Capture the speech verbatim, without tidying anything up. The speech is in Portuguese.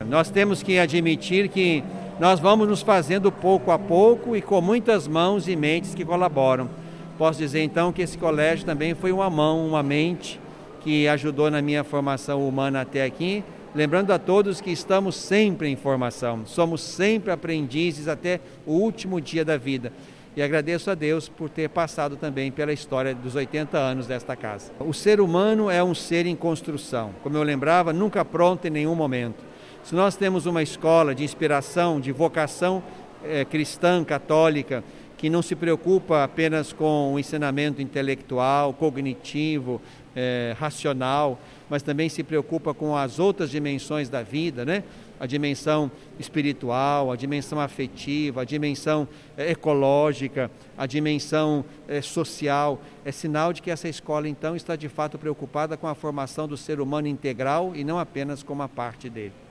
Nós temos que admitir que nós vamos nos fazendo pouco a pouco e com muitas mãos e mentes que colaboram. Posso dizer então que esse colégio também foi uma mão, uma mente que ajudou na minha formação humana até aqui. Lembrando a todos que estamos sempre em formação, somos sempre aprendizes até o último dia da vida. E agradeço a Deus por ter passado também pela história dos oitenta anos desta casa. O ser humano é um ser em construção, como eu lembrava, nunca pronto em nenhum momento. Se nós temos uma escola de inspiração, de vocação eh, cristã, católica, que não se preocupa apenas com o ensinamento intelectual, cognitivo, eh, racional, mas também se preocupa com as outras dimensões da vida, né? A dimensão espiritual, a dimensão afetiva, a dimensão eh, ecológica, a dimensão eh, social. É sinal de que essa escola, então, está de fato preocupada com a formação do ser humano integral e não apenas com uma parte dele.